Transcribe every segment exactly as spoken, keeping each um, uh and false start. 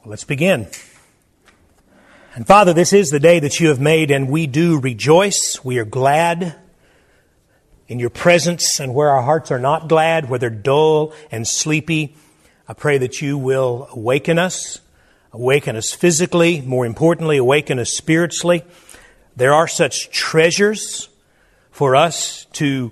Let's begin. And Father, this is the day that you have made, and we do rejoice. We are glad in your presence, and where our hearts are not glad, where they're dull and sleepy, I pray that you will awaken us, awaken us physically, more importantly, awaken us spiritually. There are such treasures for us to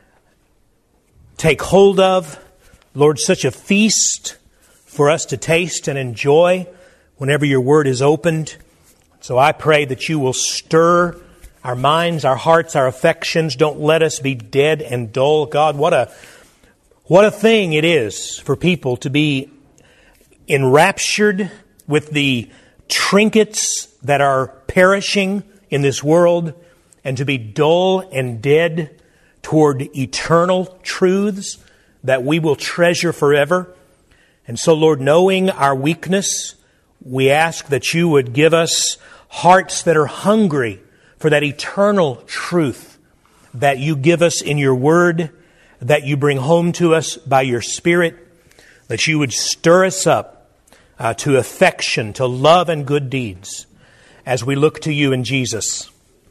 take hold of. Lord, such a feast for us to taste and enjoy whenever your word is opened. So I pray that you will stir our minds, our hearts, our affections. Don't let us be dead and dull. God, what a what a thing it is for people to be enraptured with the trinkets that are perishing in this world and to be dull and dead toward eternal truths that we will treasure forever. And so, Lord, knowing our weakness, we ask that you would give us hearts that are hungry for that eternal truth that you give us in your word, that you bring home to us by your Spirit, that you would stir us up uh, to affection, to love and good deeds as we look to you in Jesus.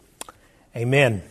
Amen.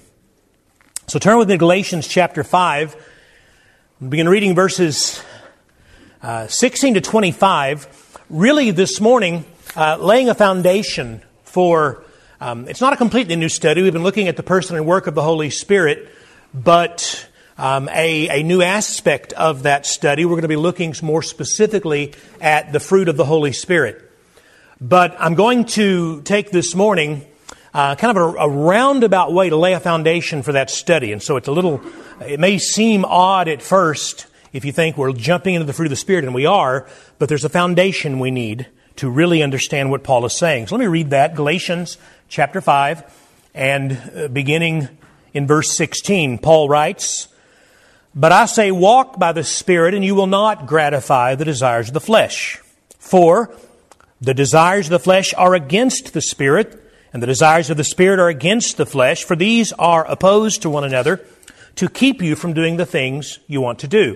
So turn with me to Galatians chapter five. We'll begin reading verses uh, sixteen to twenty-five. Really this morning, uh, laying a foundation for, um, it's not a completely new study. We've been looking at the person and work of the Holy Spirit, but um, a, a new aspect of that study. We're going to be looking more specifically at the fruit of the Holy Spirit. But I'm going to take this morning uh, kind of a, a roundabout way to lay a foundation for that study. And so it's a little, it may seem odd at first if you think we're jumping into the fruit of the Spirit, and we are, but there's a foundation we need to really understand what Paul is saying. So let me read that, Galatians chapter five, and uh, beginning in verse sixteen, Paul writes, "But I say, walk by the Spirit, and you will not gratify the desires of the flesh. For the desires of the flesh are against the Spirit, and the desires of the Spirit are against the flesh, for these are opposed to one another to keep you from doing the things you want to do.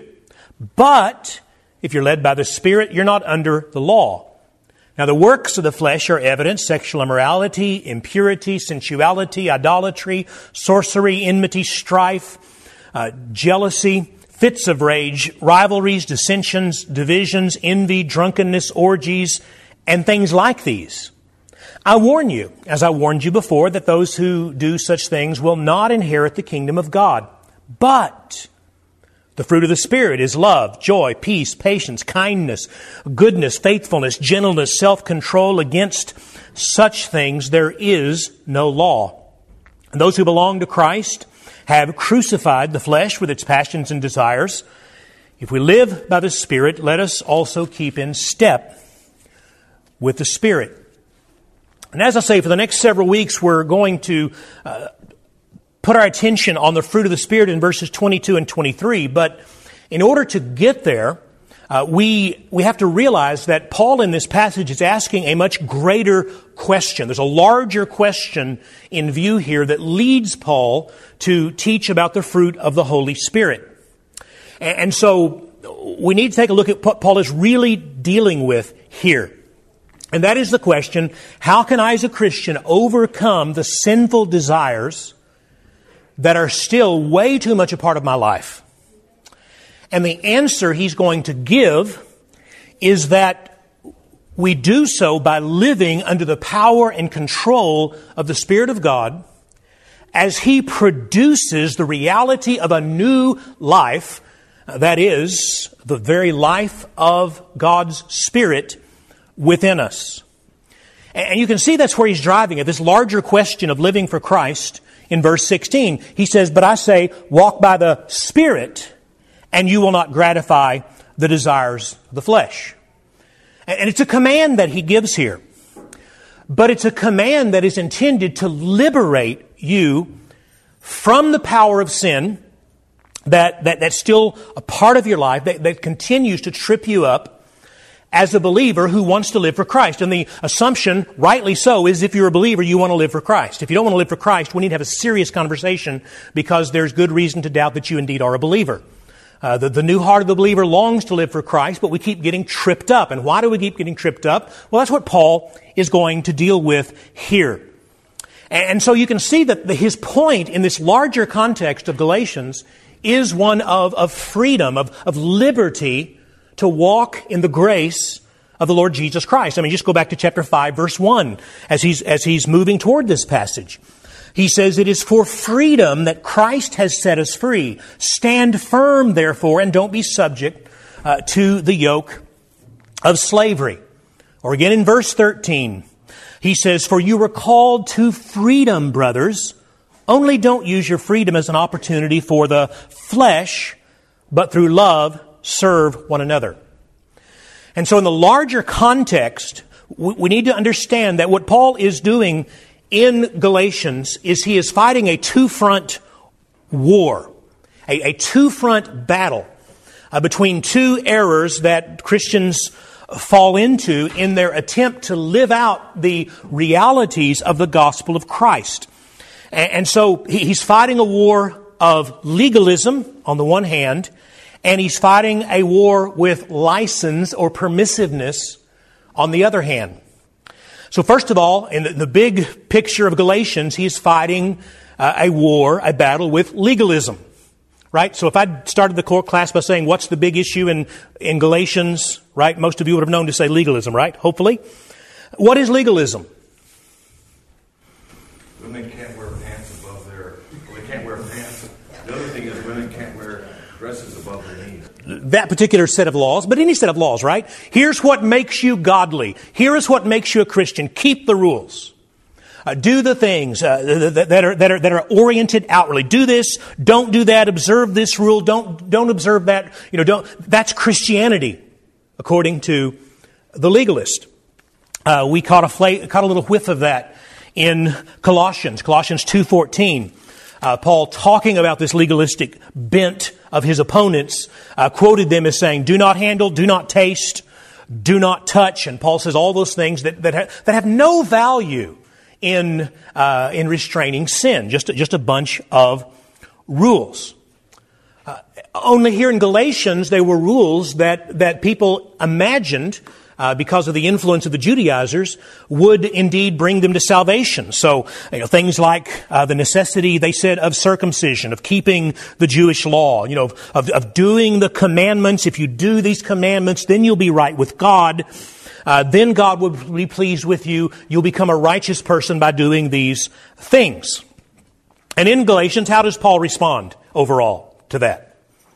But if you're led by the Spirit, you're not under the law. Now the works of the flesh are evident: sexual immorality, impurity, sensuality, idolatry, sorcery, enmity, strife, uh, jealousy, fits of rage, rivalries, dissensions, divisions, envy, drunkenness, orgies, and things like these. I warn you, as I warned you before, that those who do such things will not inherit the kingdom of God. But the fruit of the Spirit is love, joy, peace, patience, kindness, goodness, faithfulness, gentleness, self-control. Against such things there is no law. And those who belong to Christ have crucified the flesh with its passions and desires. If we live by the Spirit, let us also keep in step with the Spirit." And as I say, for the next several weeks, we're going to uh, put our attention on the fruit of the Spirit in verses twenty-two and twenty-three. But in order to get there, uh, we we have to realize that Paul in this passage is asking a much greater question. There's a larger question in view here that leads Paul to teach about the fruit of the Holy Spirit. And, and so we need to take a look at what Paul is really dealing with here. And that is the question, how can I as a Christian overcome the sinful desires that are still way too much a part of my life? And the answer he's going to give is that we do so by living under the power and control of the Spirit of God as He produces the reality of a new life, that is, the very life of God's Spirit within us. And you can see that's where he's driving at, this larger question of living for Christ. In verse sixteen, he says, "But I say, walk by the Spirit, and you will not gratify the desires of the flesh." And it's a command that he gives here. But it's a command that is intended to liberate you from the power of sin that, that that's still a part of your life, that, that continues to trip you up as a believer who wants to live for Christ. And the assumption, rightly so, is if you're a believer, you want to live for Christ. If you don't want to live for Christ, we need to have a serious conversation, because there's good reason to doubt that you indeed are a believer. Uh, the, the new heart of the believer longs to live for Christ, but we keep getting tripped up. And why do we keep getting tripped up? Well, that's what Paul is going to deal with here. And, and so you can see that the, his point in this larger context of Galatians is one of, of freedom, of, of liberty to walk in the grace of the Lord Jesus Christ. I mean, just go back to chapter five, verse one, as he's, as he's moving toward this passage. He says, "It is for freedom that Christ has set us free. Stand firm, therefore, and don't be subject uh, to the yoke of slavery." Or again in verse thirteen, he says, "For you were called to freedom, brothers. Only don't use your freedom as an opportunity for the flesh, but through love serve one another." And so in the larger context, we need to understand that what Paul is doing in Galatians is he is fighting a two-front war, a, a two-front battle uh, between two errors that Christians fall into in their attempt to live out the realities of the gospel of Christ. And, and so he, he's fighting a war of legalism on the one hand, and he's fighting a war with license or permissiveness on the other hand. So first of all, in the, the big picture of Galatians, he's fighting uh, a war, a battle with legalism, right? So if I'd started the core class by saying, what's the big issue in, in Galatians, right? Most of you would have known to say legalism, right? Hopefully. What is legalism? Women can't wear pants above their, well, they can't wear pants. The other thing is women can't wear dresses above their knees. That particular set of laws, but any set of laws, right? Here's what makes you godly. Here is what makes you a Christian. Keep the rules. Uh, do the things uh, that, that are that are that are oriented outwardly. Do this. Don't do that. Observe this rule. Don't don't observe that. You know, don't. That's Christianity, according to the legalist. Uh, we caught a fla- caught a little whiff of that in Colossians, Colossians two fourteen. Uh, Paul, talking about this legalistic bent of his opponents, uh, quoted them as saying, "Do not handle, do not taste, do not touch." And Paul says all those things that that, ha- that have no value in uh, in restraining sin. Just a, just a bunch of rules. Uh, only here in Galatians, they were rules that that people imagined, Uh, because of the influence of the Judaizers, would indeed bring them to salvation. So, you know, things like uh, the necessity, they said, of circumcision, of keeping the Jewish law, you know, of, of doing the commandments. If you do these commandments, then you'll be right with God. Uh, then God will be pleased with you. You'll become a righteous person by doing these things. And in Galatians, how does Paul respond overall to that?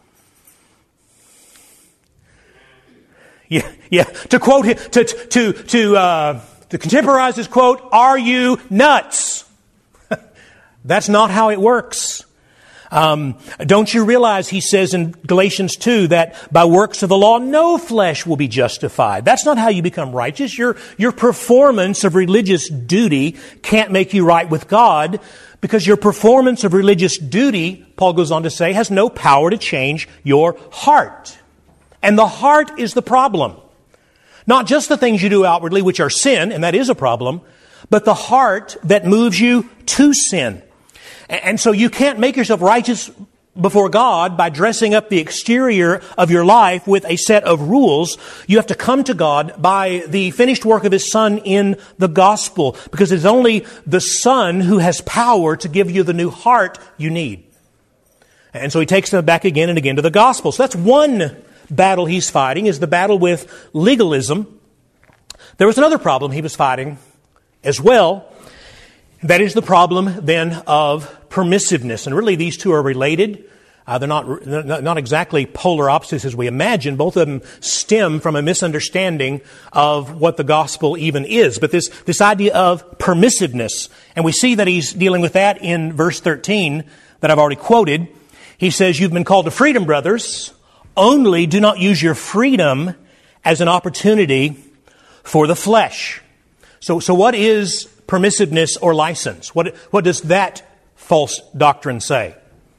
Yeah, yeah. To quote him, to to to uh, to contemporize his quote, "Are you nuts?" That's not how it works. Um, don't you realize, he says in Galatians two, that by works of the law, no flesh will be justified. That's not how you become righteous. Your your performance of religious duty can't make you right with God, because your performance of religious duty, Paul goes on to say, has no power to change your heart. And the heart is the problem. Not just the things you do outwardly, which are sin, and that is a problem, but the heart that moves you to sin. And so you can't make yourself righteous before God by dressing up the exterior of your life with a set of rules. You have to come to God by the finished work of His Son in the gospel, because it's only the Son who has power to give you the new heart you need. And so He takes them back again and again to the gospel. So that's one battle he's fighting, is the battle with legalism. There was another problem he was fighting as well. That is the problem then of permissiveness. And really these two are related. Uh, they're not, they're not exactly polar opposites as we imagine. Both of them stem from a misunderstanding of what the gospel even is. But this, this idea of permissiveness, and we see that he's dealing with that in verse thirteen that I've already quoted. He says, "You've been called to freedom, brothers. Only do not use your freedom as an opportunity for the flesh." So, so what is permissiveness or license? What, what does that false doctrine say?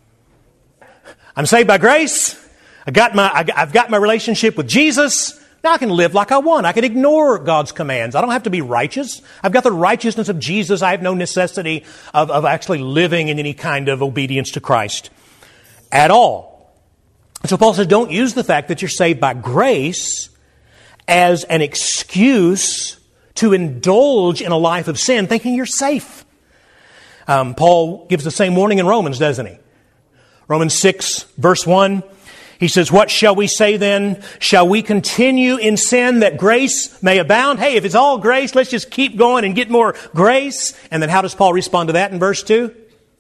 I'm saved by grace. I got my, I, I've got my relationship with Jesus. Now I can live like I want. I can ignore God's commands. I don't have to be righteous. I've got the righteousness of Jesus. I have no necessity of, of actually living in any kind of obedience to Christ at all. So Paul says, don't use the fact that you're saved by grace as an excuse to indulge in a life of sin, thinking you're safe. Um, Paul gives the same warning in Romans, doesn't he? Romans six, verse one, he says, what shall we say then? Shall we continue in sin that grace may abound? Hey, if it's all grace, let's just keep going and get more grace. And then how does Paul respond to that in verse two?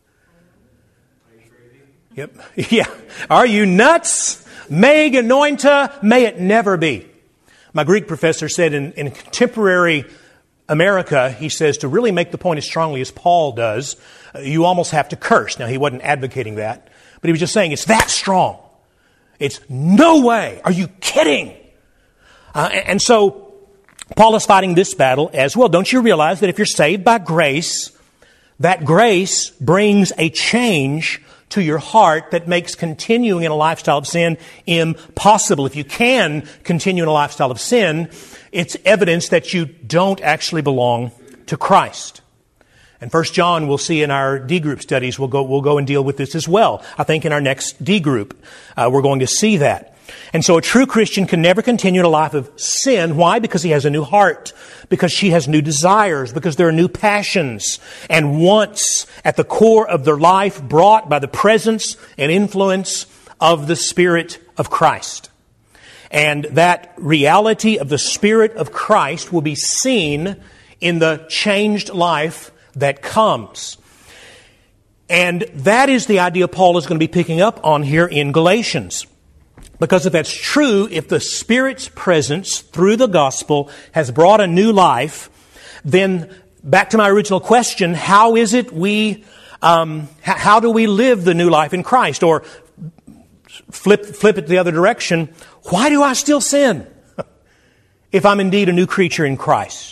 Yep. Yeah. Are you nuts? Meg anointa, may it never be. My Greek professor said in, in contemporary America, he says, to really make the point as strongly as Paul does, uh, you almost have to curse. Now, he wasn't advocating that, but he was just saying it's that strong. It's no way. Are you kidding? Uh, and, and so Paul is fighting this battle as well. Don't you realize that if you're saved by grace, that grace brings a change to your heart that makes continuing in a lifestyle of sin impossible. If you can continue in a lifestyle of sin, it's evidence that you don't actually belong to Christ. And First John, we'll see in our D group studies, we'll go, we'll go and deal with this as well. I think in our next D group, uh, we're going to see that. And so a true Christian can never continue in a life of sin. Why? Because he has a new heart. Because she has new desires. Because there are new passions and wants at the core of their life brought by the presence and influence of the Spirit of Christ. And that reality of the Spirit of Christ will be seen in the changed life that comes. And that is the idea Paul is going to be picking up on here in Galatians. Because if that's true, if the Spirit's presence through the gospel has brought a new life, then back to my original question, how is it we, um, how do we live the new life in Christ? Or flip, flip it the other direction, why do I still sin if I'm indeed a new creature in Christ?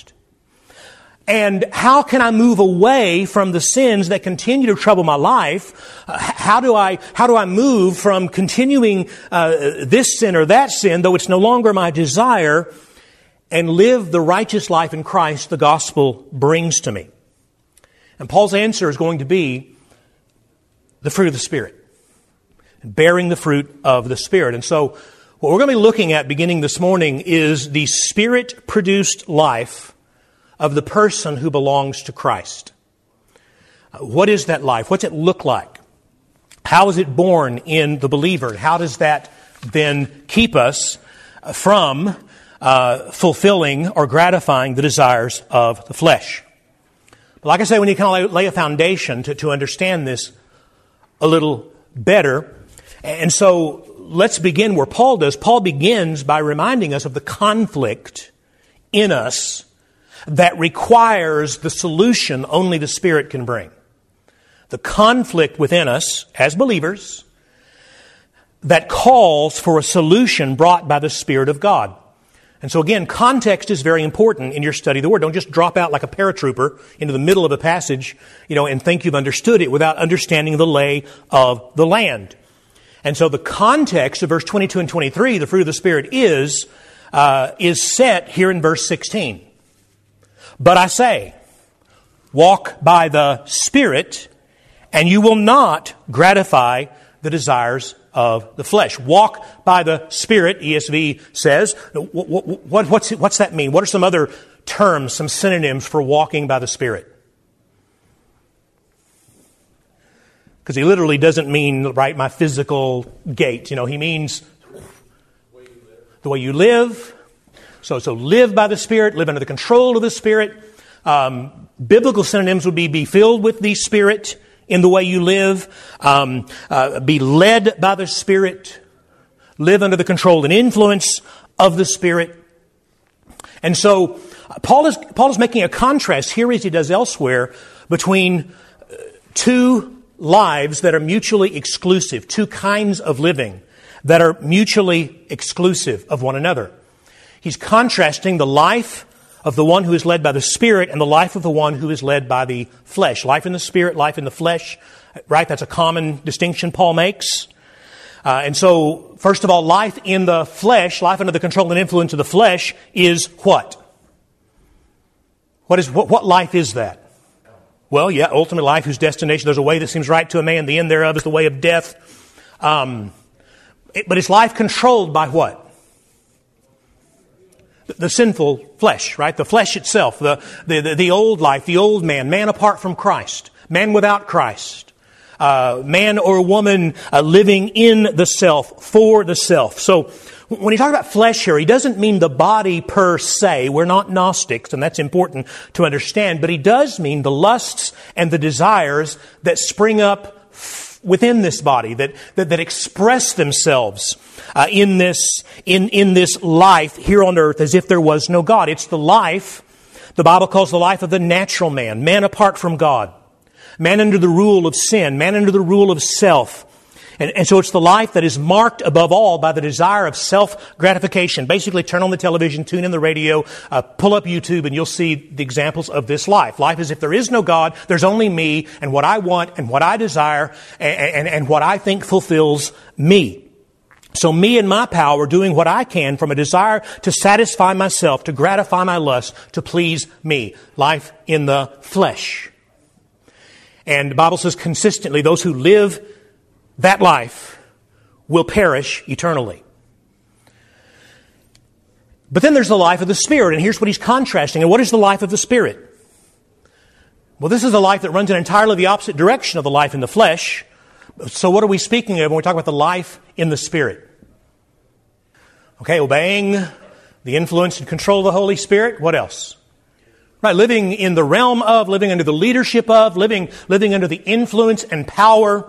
And how can I move away from the sins that continue to trouble my life? Uh, how do I, how do I move from continuing uh, this sin or that sin, though it's no longer my desire, and live the righteous life in Christ the gospel brings to me? And Paul's answer is going to be the fruit of the Spirit, bearing the fruit of the Spirit. And so what we're going to be looking at beginning this morning is the Spirit-produced life of the person who belongs to Christ. What is that life? What's it look like? How is it born in the believer? How does that then keep us from uh, fulfilling or gratifying the desires of the flesh? But like I say, we need to kind of lay a foundation to, to understand this a little better. And so let's begin where Paul does. Paul begins by reminding us of the conflict in us that requires the solution only the Spirit can bring. The conflict within us as believers that calls for a solution brought by the Spirit of God. And so again, context is very important in your study of the Word. Don't just drop out like a paratrooper into the middle of a passage, you know, and think you've understood it without understanding the lay of the land. And so the context of verse twenty-two and twenty-three, the fruit of the Spirit, is, uh, is set here in verse sixteen. But I say, walk by the Spirit, and you will not gratify the desires of the flesh. Walk by the Spirit, E S V says. What, what, what's, what's that mean? What are some other terms, some synonyms for walking by the Spirit? Because he literally doesn't mean, right, my physical gait. You know, he means the way you live. So, so live by the Spirit, live under the control of the Spirit. Um, biblical synonyms would be be filled with the Spirit in the way you live, um, uh, be led by the Spirit, live under the control and influence of the Spirit. And so Paul is Paul is making a contrast here, as he does elsewhere, between two lives that are mutually exclusive, two kinds of living that are mutually exclusive of one another. He's contrasting the life of the one who is led by the Spirit and the life of the one who is led by the flesh. Life in the Spirit, life in the flesh, right? That's a common distinction Paul makes. Uh, and so, first of all, life in the flesh, life under the control and influence of the flesh is what? What is what, what life is that? Well, yeah, ultimate life whose destination, there's a way that seems right to a man, the end thereof is the way of death. Um, but it's life controlled by what? The sinful flesh, right? The flesh itself, the, the, the, the old life, the old man, man apart from Christ, man without Christ, uh, man or woman uh, living in the self, for the self. So when he talks about flesh here, he doesn't mean the body per se. We're not Gnostics, and that's important to understand. But he does mean the lusts and the desires that spring up within this body, that that, that express themselves uh, in this in in this life here on earth, as if there was no God. It's the life the Bible calls the life of the natural man, man apart from God, man under the rule of sin, man under the rule of self. And, and so it's the life that is marked above all by the desire of self-gratification. Basically, turn on the television, tune in the radio, uh, pull up YouTube, and you'll see the examples of this life. Life is if there is no God, there's only me and what I want and what I desire and, and, and what I think fulfills me. So me and my power doing what I can from a desire to satisfy myself, to gratify my lust, to please me. Life in the flesh. And the Bible says consistently, those who live that life will perish eternally. But then there's the life of the Spirit, and here's what he's contrasting. And what is the life of the Spirit? Well, this is a life that runs in entirely the opposite direction of the life in the flesh. So what are we speaking of when we talk about the life in the Spirit? Okay, obeying the influence and control of the Holy Spirit. What else? Right, living in the realm of, living under the leadership of, living, living under the influence and power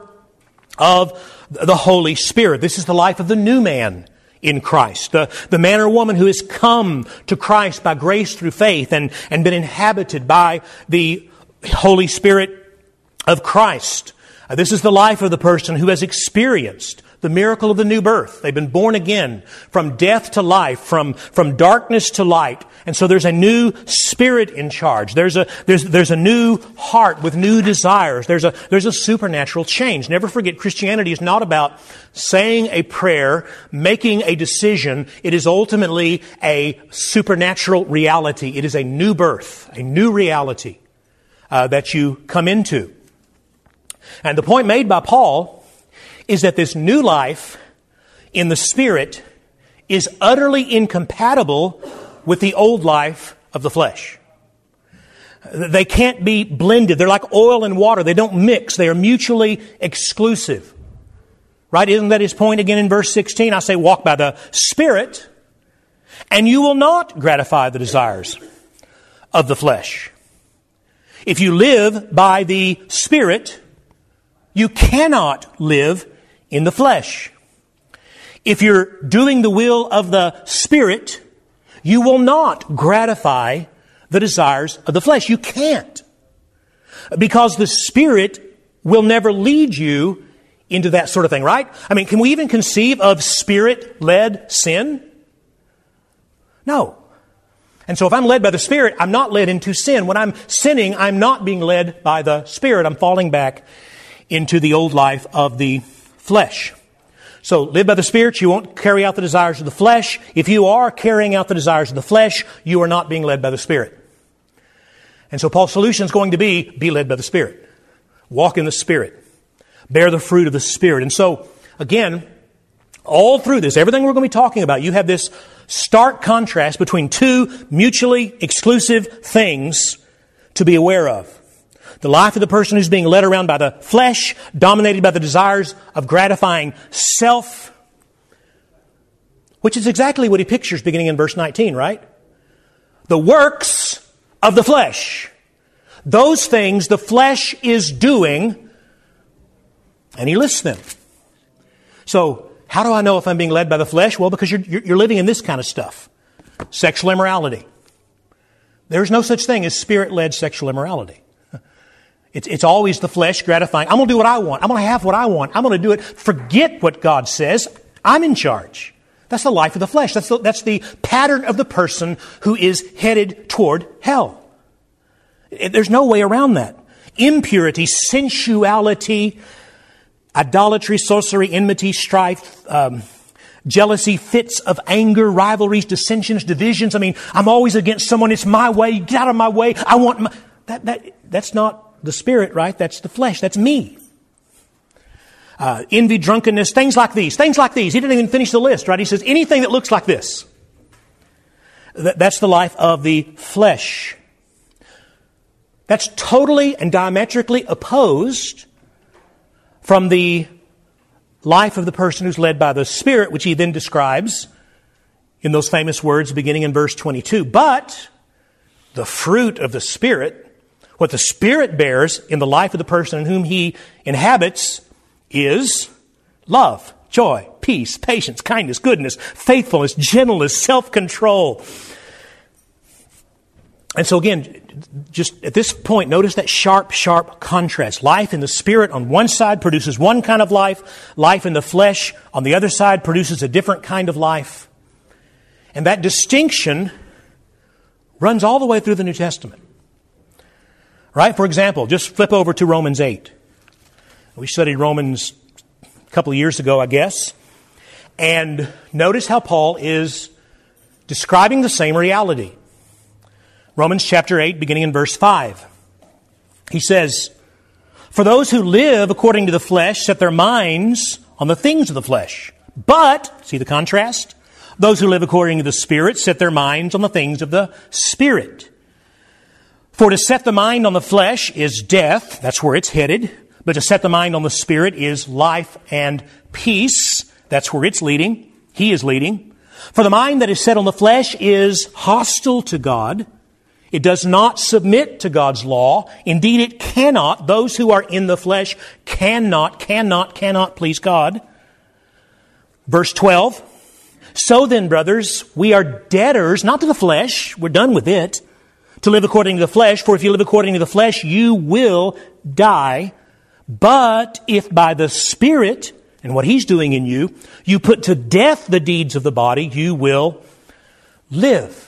of the Holy Spirit. This is the life of the new man in Christ. The, the man or woman who has come to Christ by grace through faith and, and been inhabited by the Holy Spirit of Christ. Uh, this is the life of the person who has experienced the miracle of the new birth. They've been born again from death to life, from, from darkness to light. And so there's a new spirit in charge. There's a, there's, there's a new heart with new desires. There's a, there's a supernatural change. Never forget, Christianity is not about saying a prayer, making a decision. It is ultimately a supernatural reality. It is a new birth, a new reality uh, that you come into. And the point made by Paul is that this new life in the Spirit is utterly incompatible with the old life of the flesh. They can't be blended. They're like oil and water. They don't mix. They are mutually exclusive. Right? Isn't that his point again in verse sixteen? I say, walk by the Spirit, and you will not gratify the desires of the flesh. If you live by the Spirit, you cannot live in the flesh. If you're doing the will of the Spirit, you will not gratify the desires of the flesh. You can't. Because the Spirit will never lead you into that sort of thing, right? I mean, can we even conceive of Spirit-led sin? No. And so if I'm led by the Spirit, I'm not led into sin. When I'm sinning, I'm not being led by the Spirit. I'm falling back into the old life of the flesh. So live by the Spirit, you won't carry out the desires of the flesh. If you are carrying out the desires of the flesh, you are not being led by the Spirit. And so Paul's solution is going to be, be led by the Spirit. Walk in the Spirit. Bear the fruit of the Spirit. And so, again, all through this, everything we're going to be talking about, you have this stark contrast between two mutually exclusive things to be aware of. The life of the person who's being led around by the flesh, dominated by the desires of gratifying self, which is exactly what he pictures beginning in verse nineteen, right? The works of the flesh. Those things the flesh is doing, and he lists them. So, how do I know if I'm being led by the flesh? Well, because you're, you're living in this kind of stuff. Sexual immorality. There's no such thing as Spirit-led sexual immorality. It's, it's always the flesh gratifying. I'm going to do what I want. I'm going to have what I want. I'm going to do it. Forget what God says. I'm in charge. That's the life of the flesh. That's the, that's the pattern of the person who is headed toward hell. It, there's no way around that. Impurity, sensuality, idolatry, sorcery, enmity, strife, um, jealousy, fits of anger, rivalries, dissensions, divisions. I mean, I'm always against someone. It's my way. Get out of my way. I want my... That, that, that's not the Spirit, right? That's the flesh. That's me. uh, envy, drunkenness, things like these, things like these. He didn't even finish the list, right? He says anything that looks like this. Th- that's the life of the flesh. That's totally and diametrically opposed from the life of the person who's led by the Spirit, which he then describes in those famous words beginning in verse twenty-two. But the fruit of the Spirit, what the Spirit bears in the life of the person in whom he inhabits, is love, joy, peace, patience, kindness, goodness, faithfulness, gentleness, self-control. And so again, just at this point, notice that sharp, sharp contrast. Life in the Spirit on one side produces one kind of life. Life in the flesh on the other side produces a different kind of life. And that distinction runs all the way through the New Testament. Right? For example, just flip over to Romans eight. We studied Romans a couple of years ago, I guess. And notice how Paul is describing the same reality. Romans chapter eight, beginning in verse five. He says, "For those who live according to the flesh set their minds on the things of the flesh. But," see the contrast? "Those who live according to the Spirit set their minds on the things of the Spirit. For to set the mind on the flesh is death," that's where it's headed. "But to set the mind on the Spirit is life and peace," that's where it's leading. He is leading. "For the mind that is set on the flesh is hostile to God. It does not submit to God's law. Indeed, it cannot. Those who are in the flesh cannot, cannot, cannot please God." Verse twelve, "So then, brothers, we are debtors, not to the flesh," we're done with it, "to live according to the flesh. For if you live according to the flesh, you will die. But if by the Spirit," and what He's doing in you, "you put to death the deeds of the body, you will live."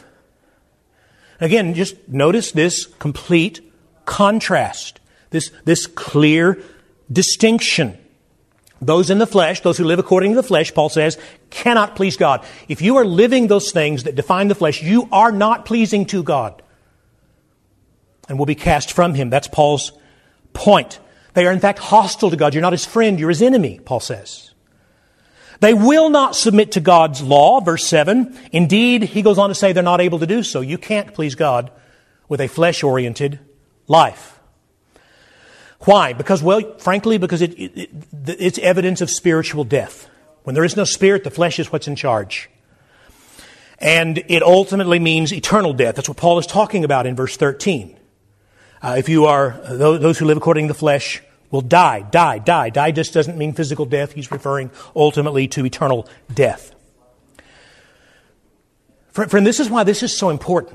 Again, just notice this complete contrast, this, this clear distinction. Those in the flesh, those who live according to the flesh, Paul says, cannot please God. If you are living those things that define the flesh, you are not pleasing to God and will be cast from Him. That's Paul's point. They are in fact hostile to God. You're not His friend, you're His enemy, Paul says. They will not submit to God's law, verse seven. Indeed, he goes on to say they're not able to do so. You can't please God with a flesh-oriented life. Why? Because, well, frankly, because it, it, it, it's evidence of spiritual death. When there is no spirit, the flesh is what's in charge. And it ultimately means eternal death. That's what Paul is talking about in verse thirteen. Uh, if you are, uh, those who live according to the flesh will die, die, die. Die just doesn't mean physical death. He's referring ultimately to eternal death. Friend, this is why this is so important.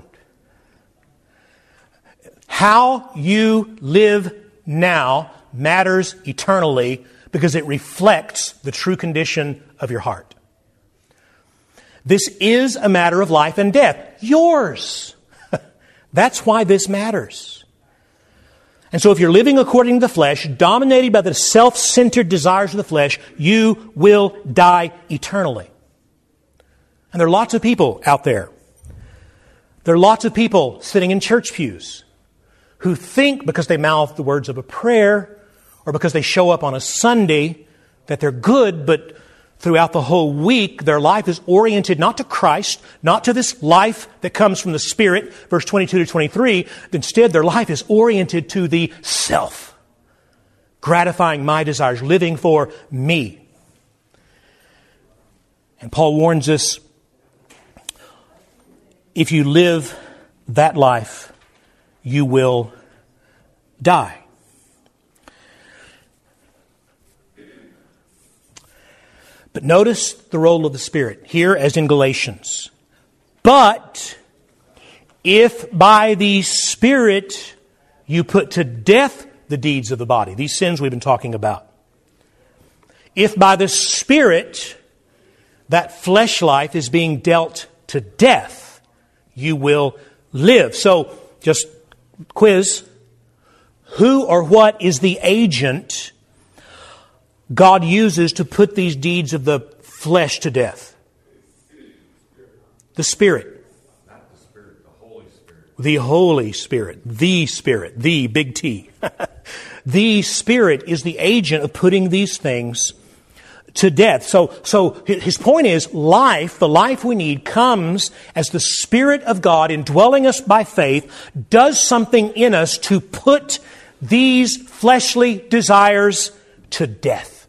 How you live now matters eternally because it reflects the true condition of your heart. This is a matter of life and death. Yours. That's why this matters. And so if you're living according to the flesh, dominated by the self-centered desires of the flesh, you will die eternally. And there are lots of people out there. There are lots of people sitting in church pews who think because they mouth the words of a prayer or because they show up on a Sunday that they're good, but throughout the whole week, their life is oriented not to Christ, not to this life that comes from the Spirit, verse twenty-two to twenty-three. Instead, their life is oriented to the self, gratifying my desires, living for me. And Paul warns us, if you live that life, you will die. But notice the role of the Spirit here as in Galatians. But if by the Spirit you put to death the deeds of the body, these sins we've been talking about. If by the Spirit that flesh life is being dealt to death, you will live. So, just quiz. Who or what is the agent God uses to put these deeds of the flesh to death? The Spirit. Not the Spirit, the Holy Spirit. The Holy Spirit. The Spirit. The big T. The Spirit is the agent of putting these things to death. So, so his point is, life, the life we need, comes as the Spirit of God, indwelling us by faith, does something in us to put these fleshly desires to death.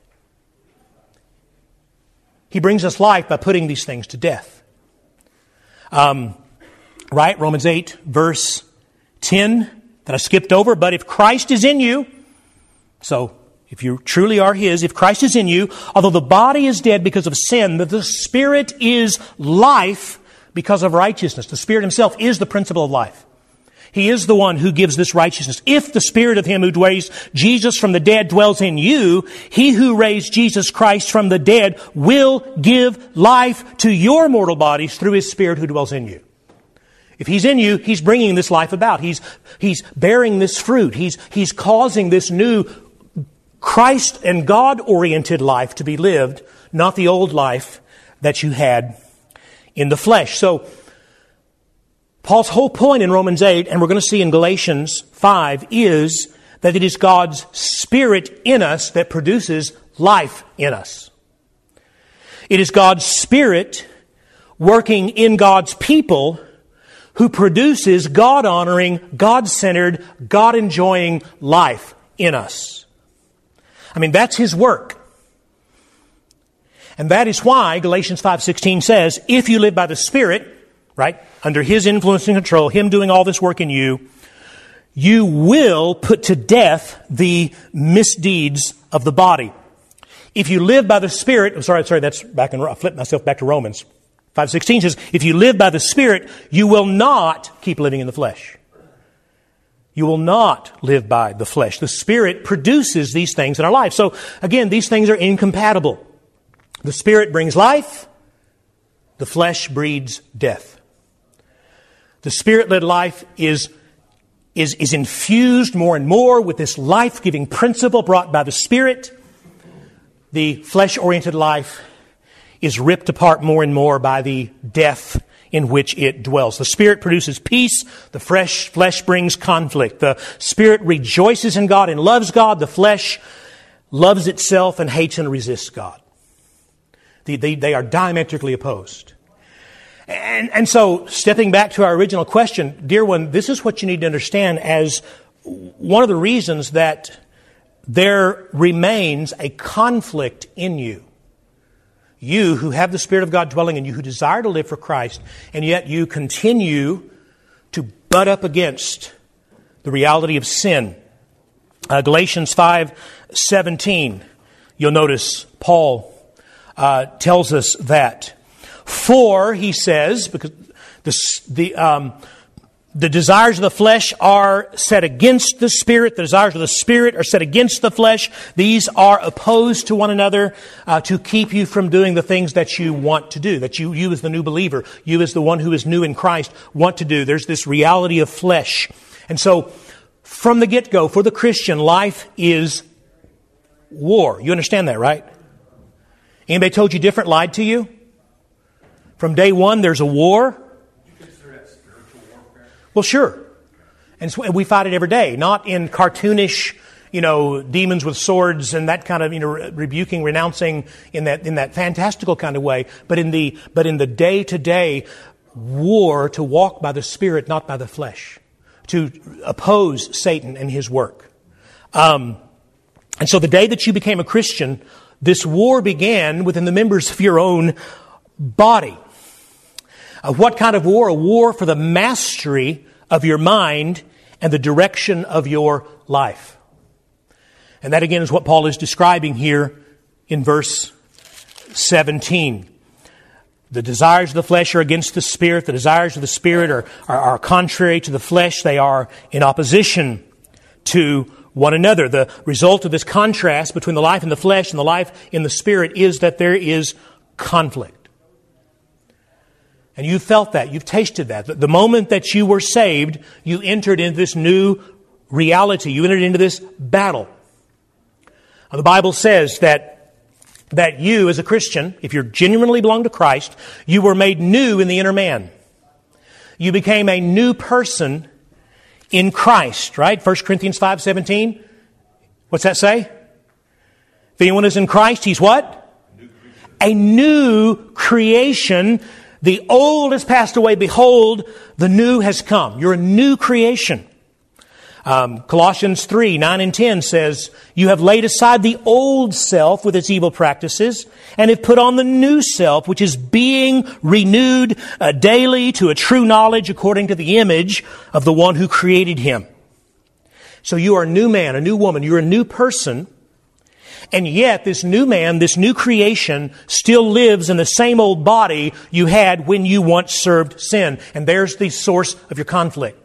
He brings us life by putting these things to death. Um, right? Romans eight, verse ten, that I skipped over. But if Christ is in you, so if you truly are His, if Christ is in you, although the body is dead because of sin, the Spirit is life because of righteousness. The Spirit Himself is the principle of life. He is the one who gives this righteousness. If the Spirit of Him who raised Jesus from the dead dwells in you, He who raised Jesus Christ from the dead will give life to your mortal bodies through His Spirit who dwells in you. If He's in you, He's bringing this life about. He's, He's bearing this fruit. He's, He's causing this new Christ and God-oriented life to be lived, not the old life that you had in the flesh. So, Paul's whole point in Romans eight, and we're going to see in Galatians five, is that it is God's Spirit in us that produces life in us. It is God's Spirit working in God's people who produces God-honoring, God-centered, God-enjoying life in us. I mean, that's His work. And that is why Galatians five sixteen says, if you live by the Spirit, right, under His influence and control, Him doing all this work in you, you will put to death the misdeeds of the body. If you live by the Spirit, I'm sorry, sorry, that's back in, I flipped myself back to Romans. five sixteen says, if you live by the Spirit, you will not keep living in the flesh. You will not live by the flesh. The Spirit produces these things in our life. So, again, these things are incompatible. The Spirit brings life. The flesh breeds death. The Spirit-led life is, is, is infused more and more with this life-giving principle brought by the Spirit. The flesh-oriented life is ripped apart more and more by the death in which it dwells. The Spirit produces peace. The fresh flesh brings conflict. The Spirit rejoices in God and loves God. The flesh loves itself and hates and resists God. They, they, they are diametrically opposed. And, and so, stepping back to our original question, dear one, this is what you need to understand as one of the reasons that there remains a conflict in you. You who have the Spirit of God dwelling in you, who desire to live for Christ, and yet you continue to butt up against the reality of sin. Uh, Galatians five seventeen, you'll notice Paul uh, tells us that. For, he says, because the, the, um, the desires of the flesh are set against the Spirit. The desires of the Spirit are set against the flesh. These are opposed to one another uh, to keep you from doing the things that you want to do, that you, you as the new believer, you as the one who is new in Christ, want to do. There's this reality of flesh. And so, from the get-go, for the Christian, life is war. You understand that, right? Anybody told you different, lied to you? From day one, there's a war. You consider that spiritual warfare? Well, sure. And so we fight it every day, not in cartoonish, you know, demons with swords and that kind of, you know, rebuking, renouncing in that in that fantastical kind of way, but in the but in the day-to-day war to walk by the Spirit, not by the flesh, to oppose Satan and his work. Um, and so the day that you became a Christian, this war began within the members of your own body. Uh, what kind of war? A war for the mastery of your mind and the direction of your life. And that again is what Paul is describing here in verse seventeen. The desires of the flesh are against the Spirit. The desires of the Spirit are, are, are contrary to the flesh. They are in opposition to one another. The result of this contrast between the life in the flesh and the life in the Spirit is that there is conflict. And you've felt that. You've tasted that. The moment that you were saved, you entered into this new reality. You entered into this battle. Now, the Bible says that, that you, as a Christian, if you genuinely belong to Christ, you were made new in the inner man. You became a new person in Christ, right? First Corinthians five seventeen. What's that say? If anyone is in Christ, he's what? A new creation. The old has passed away. Behold, the new has come. You're a new creation. Um, Colossians three, nine and ten says, you have laid aside the old self with its evil practices and have put on the new self, which is being renewed uh, daily to a true knowledge according to the image of the one who created him. So you are a new man, a new woman. You're a new person. And yet this new man, this new creation still lives in the same old body you had when you once served sin. And there's the source of your conflict.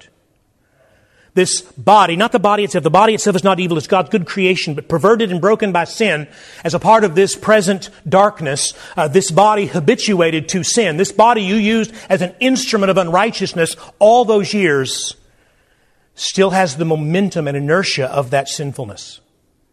This body, not the body itself, the body itself is not evil, it's God's good creation, but perverted and broken by sin as a part of this present darkness, uh, this body habituated to sin, this body you used as an instrument of unrighteousness all those years, still has the momentum and inertia of that sinfulness.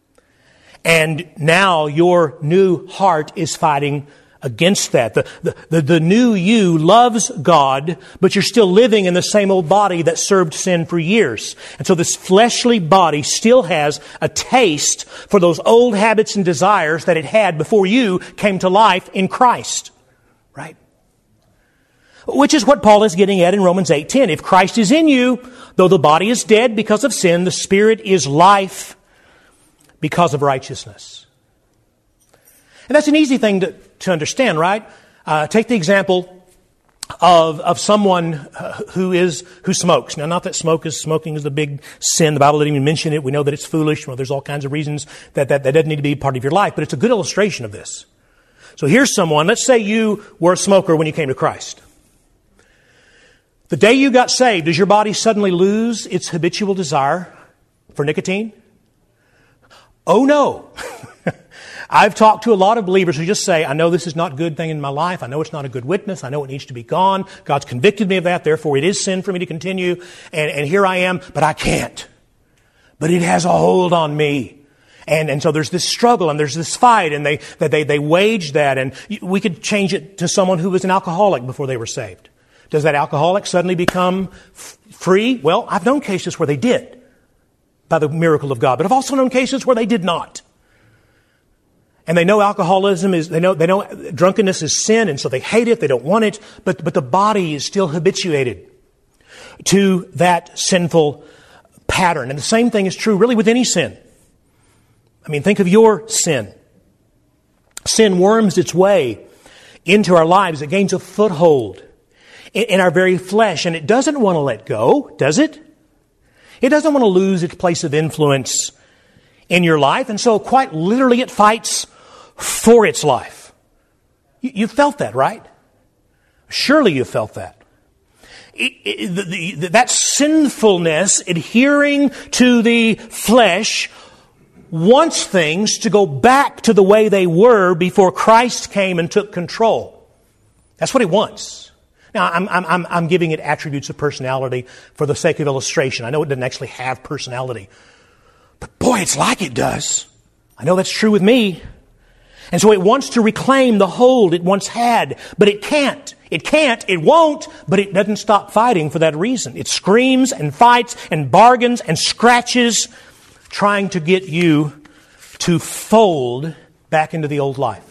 And now your new heart is fighting against that. The, the, the, the new you loves God, but you're still living in the same old body that served sin for years. And so this fleshly body still has a taste for those old habits and desires that it had before you came to life in Christ. Right? Which is what Paul is getting at in Romans eight ten. If Christ is in you, though the body is dead because of sin, the Spirit is life because of righteousness. And that's an easy thing to, to understand, right? Uh, take the example of of someone uh, who is who smokes. Now, not that smoke is smoking is a big sin. The Bible didn't even mention it. We know that it's foolish. Well, there's all kinds of reasons that, that that doesn't need to be part of your life. But it's a good illustration of this. So here's someone. Let's say you were a smoker when you came to Christ. The day you got saved, does your body suddenly lose its habitual desire for nicotine? Oh no. I've talked to a lot of believers who just say, I know this is not a good thing in my life. I know it's not a good witness. I know it needs to be gone. God's convicted me of that. Therefore, it is sin for me to continue. And, and here I am, but I can't. But it has a hold on me. And, and so there's this struggle and there's this fight and they, that they, they wage that. And we could change it to someone who was an alcoholic before they were saved. Does that alcoholic suddenly become f- free? Well, I've known cases where they did by the miracle of God, but I've also known cases where they did not. And they know alcoholism is, they know, they know drunkenness is sin, and so they hate it, they don't want it, but, but the body is still habituated to that sinful pattern. And the same thing is true really with any sin. I mean, think of your sin. Sin worms its way into our lives. It gains a foothold in, in our very flesh, and it doesn't want to let go, does it? It doesn't want to lose its place of influence in your life, and so quite literally it fights for its life. You, you felt that, right? Surely you felt that. It, it, the, the, that sinfulness adhering to the flesh wants things to go back to the way they were before Christ came and took control. That's what it wants. Now, I'm, I'm, I'm giving it attributes of personality for the sake of illustration. I know it doesn't actually have personality. But boy, it's like it does. I know that's true with me. And so it wants to reclaim the hold it once had, but it can't. It can't, it won't, but it doesn't stop fighting for that reason. It screams and fights and bargains and scratches, trying to get you to fold back into the old life.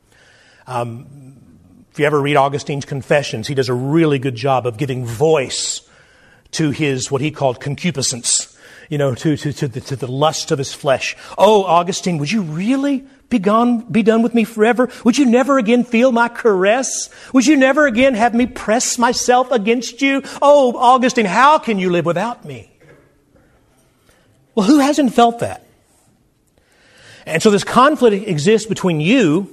Um, if you ever read Augustine's Confessions, he does a really good job of giving voice to his, what he called concupiscence. You know, to, to, to, the, to the lust of his flesh. Oh, Augustine, would you really be gone, be done with me forever? Would you never again feel my caress? Would you never again have me press myself against you? Oh, Augustine, how can you live without me? Well, who hasn't felt that? And so this conflict exists between you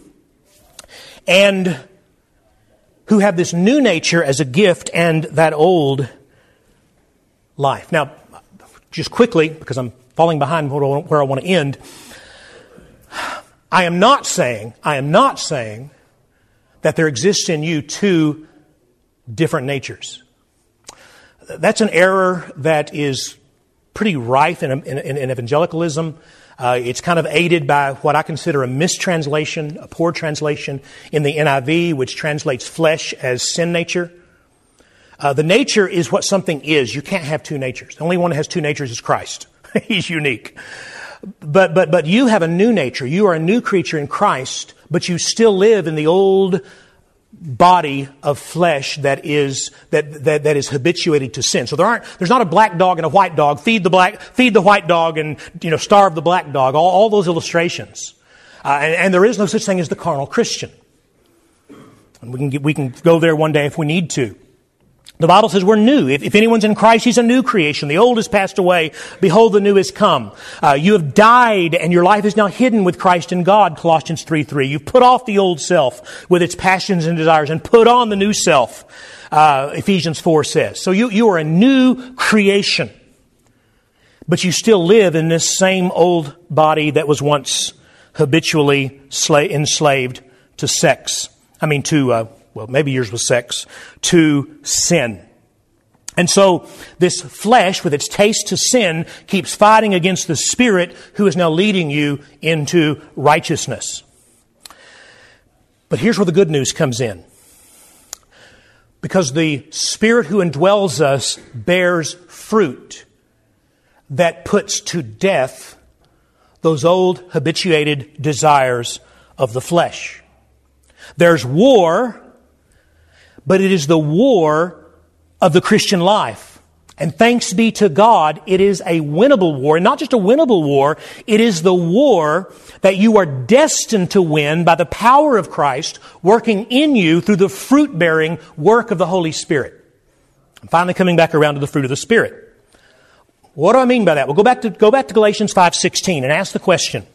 and who have this new nature as a gift and that old life. Now, just quickly, because I'm falling behind where I want to end, I am not saying, I am not saying that there exists in you two different natures. That's an error that is pretty rife in, in, in evangelicalism. Uh, it's kind of aided by what I consider a mistranslation, a poor translation in the N I V, which translates flesh as sin nature. Uh, the nature is what something is. You can't have two natures. The only one that has two natures is Christ. He's unique. But, but, but you have a new nature. You are a new creature in Christ, but you still live in the old body of flesh that is, that, that, that is habituated to sin. So there aren't, there's not a black dog and a white dog. Feed the black, feed the white dog and, you know, starve the black dog. All, all those illustrations. Uh, and, and there is no such thing as the carnal Christian. And we can get, we can go there one day if we need to. The Bible says we're new. If, if anyone's in Christ, he's a new creation. The old has passed away. Behold, the new has come. Uh, you have died, and your life is now hidden with Christ in God, Colossians three three. You've put off the old self with its passions and desires and put on the new self, uh, Ephesians four says. So you, you are a new creation. But you still live in this same old body that was once habitually sla- enslaved to sex. I mean, to... Uh, well, maybe yours was sex, to sin. And so this flesh, with its taste to sin, keeps fighting against the Spirit who is now leading you into righteousness. But here's where the good news comes in. Because the Spirit who indwells us bears fruit that puts to death those old habituated desires of the flesh. There's war, but it is the war of the Christian life. And thanks be to God, it is a winnable war. And not just a winnable war, it is the war that you are destined to win by the power of Christ working in you through the fruit-bearing work of the Holy Spirit. I'm finally coming back around to the fruit of the Spirit. What do I mean by that? Well, go back to, go back to Galatians five sixteen and ask the question,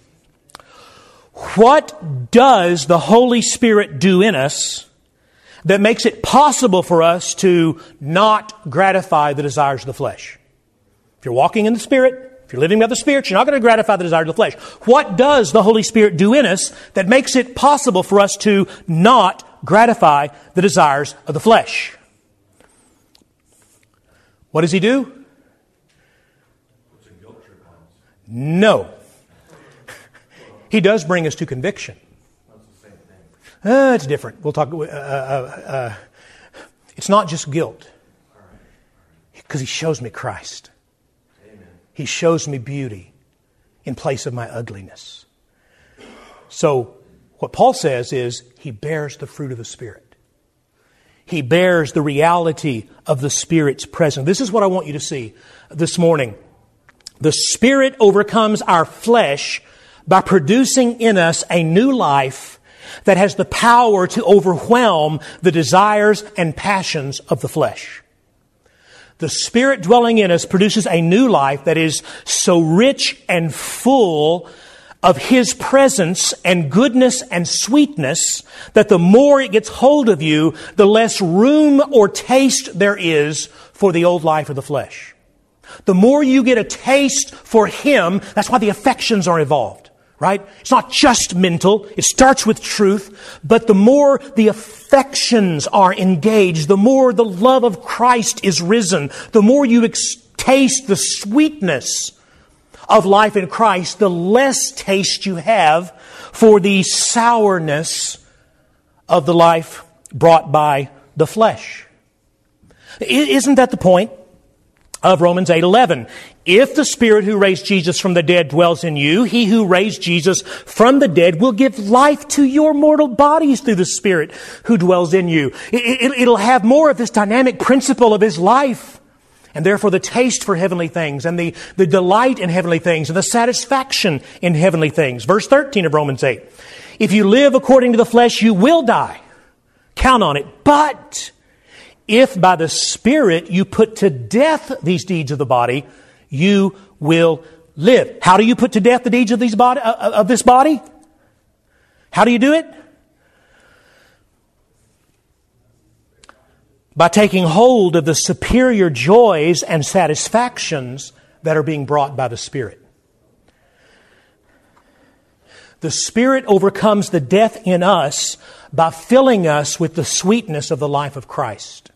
what does the Holy Spirit do in us that makes it possible for us to not gratify the desires of the flesh? If you're walking in the Spirit, if you're living by the Spirit, you're not going to gratify the desires of the flesh. What does the Holy Spirit do in us that makes it possible for us to not gratify the desires of the flesh? What does He do? No. He does bring us to conviction. Uh, it's different. We'll talk. Uh, uh, uh, it's not just guilt, because He shows me Christ. Amen. He shows me beauty in place of my ugliness. So, what Paul says is He bears the fruit of the Spirit. He bears the reality of the Spirit's presence. This is what I want you to see this morning. The Spirit overcomes our flesh by producing in us a new life that has the power to overwhelm the desires and passions of the flesh. The Spirit dwelling in us produces a new life that is so rich and full of His presence and goodness and sweetness that the more it gets hold of you, the less room or taste there is for the old life of the flesh. The more you get a taste for Him, that's why the affections are involved. Right? It's not just mental. It starts with truth. But the more the affections are engaged, the more the love of Christ is risen, the more you ex- taste the sweetness of life in Christ, the less taste you have for the sourness of the life brought by the flesh. Isn't that the point of Romans eight eleven? If the Spirit who raised Jesus from the dead dwells in you, He who raised Jesus from the dead will give life to your mortal bodies through the Spirit who dwells in you. It, it, it'll have more of this dynamic principle of His life, and therefore the taste for heavenly things and the, the delight in heavenly things and the satisfaction in heavenly things. Verse thirteen of Romans eight. If you live according to the flesh, you will die. Count on it. But if by the Spirit you put to death these deeds of the body, you will live. How do you put to death the deeds of these body, uh, of this body? How do you do it? By taking hold of the superior joys and satisfactions that are being brought by the Spirit. The Spirit overcomes the death in us by filling us with the sweetness of the life of Christ.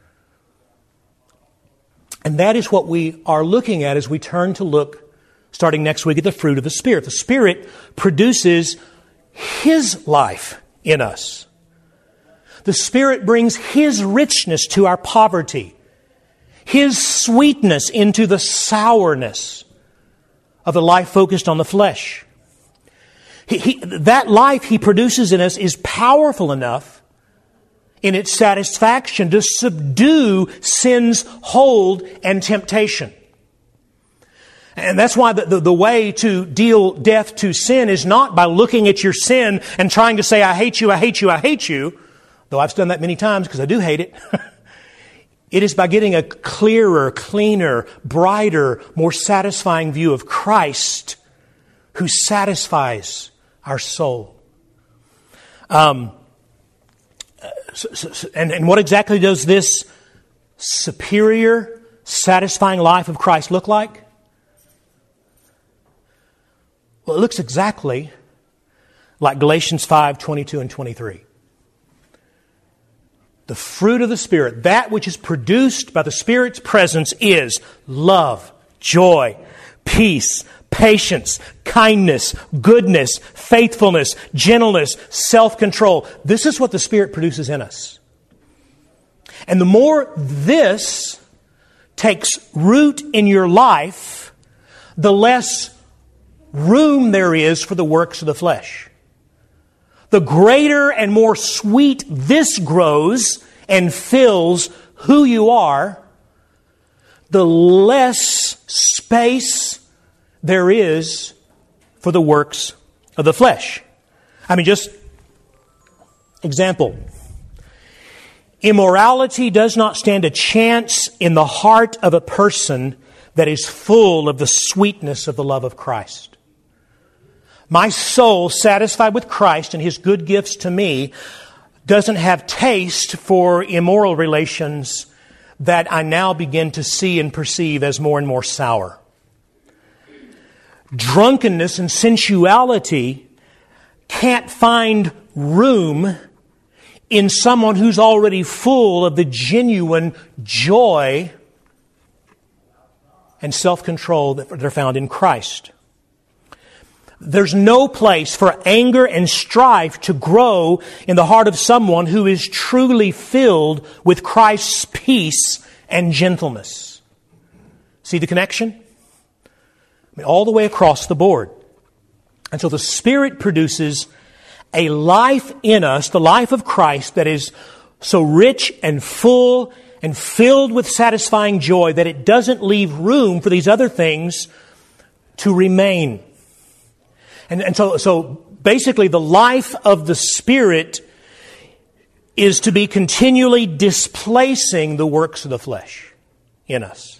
And that is what we are looking at as we turn to look, starting next week, at the fruit of the Spirit. The Spirit produces His life in us. The Spirit brings His richness to our poverty, His sweetness into the sourness of the life focused on the flesh. He, he, that life He produces in us is powerful enough in its satisfaction to subdue sin's hold and temptation. And that's why the, the, the way to deal death to sin is not by looking at your sin and trying to say, I hate you, I hate you, I hate you. Though I've done that many times because I do hate it. It is by getting a clearer, cleaner, brighter, more satisfying view of Christ who satisfies our soul. Um, so, so, and, and what exactly does this superior, satisfying life of Christ look like? Well, it looks exactly like Galatians five, twenty-two and twenty-three. The fruit of the Spirit, that which is produced by the Spirit's presence, is love, joy, peace, patience, kindness, goodness, faithfulness, gentleness, self-control. This is what the Spirit produces in us. And the more this takes root in your life, the less room there is for the works of the flesh. The greater and more sweet this grows and fills who you are, the less space there is for the works of the flesh. I mean, just example. Immorality does not stand a chance in the heart of a person that is full of the sweetness of the love of Christ. My soul, satisfied with Christ and His good gifts to me, doesn't have taste for immoral relations that I now begin to see and perceive as more and more sour. Drunkenness and sensuality can't find room in someone who's already full of the genuine joy and self-control that are found in Christ. There's no place for anger and strife to grow in the heart of someone who is truly filled with Christ's peace and gentleness. See the connection? I mean, all the way across the board. And so the Spirit produces a life in us, the life of Christ, that is so rich and full and filled with satisfying joy that it doesn't leave room for these other things to remain. And, and so, so basically the life of the Spirit is to be continually displacing the works of the flesh in us.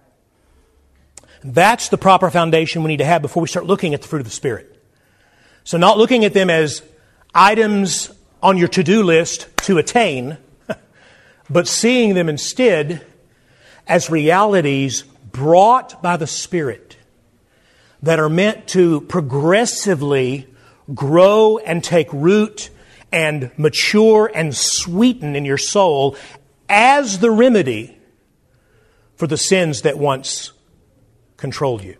That's the proper foundation we need to have before we start looking at the fruit of the Spirit. So not looking at them as items on your to-do list to attain, but seeing them instead as realities brought by the Spirit that are meant to progressively grow and take root and mature and sweeten in your soul as the remedy for the sins that once controlled you.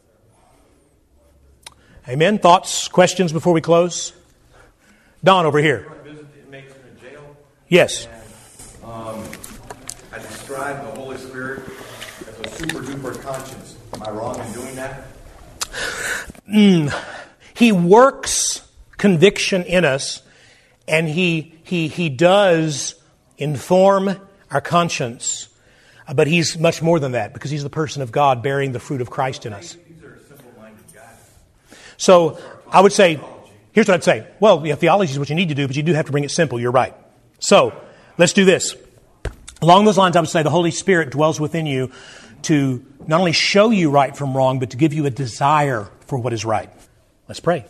Amen? Thoughts, questions before we close? Don, over here. I visit the inmates in the jail. Yes. And, um, I describe the Holy Spirit as a super duper conscience. Am I wrong in doing that? Mm. He works conviction in us, and he he he does inform our conscience. But He's much more than that, because He's the person of God bearing the fruit of Christ in us. These are simple-minded guys. So I would say, here's what I'd say. Well, yeah, theology is what you need to do, but you do have to bring it simple. You're right. So let's do this. Along those lines, I would say the Holy Spirit dwells within you to not only show you right from wrong, but to give you a desire for what is right. Let's pray.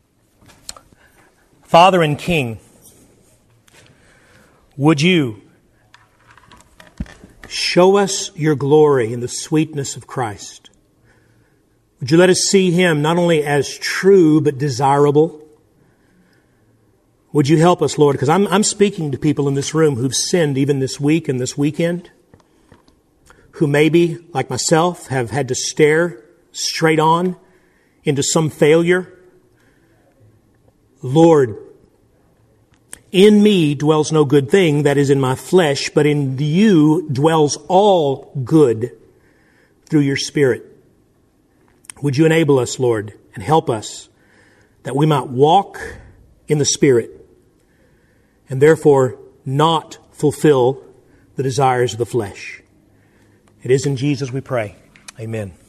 Father and King, would you show us your glory in the sweetness of Christ? Would you let us see Him not only as true, but desirable? Would you help us, Lord? Because I'm, I'm speaking to people in this room who've sinned even this week and this weekend, who maybe, like myself, have had to stare straight on into some failure. Lord, in me dwells no good thing that is in my flesh, but in you dwells all good through your Spirit. Would you enable us, Lord, and help us that we might walk in the Spirit and therefore not fulfill the desires of the flesh. It is in Jesus we pray. Amen.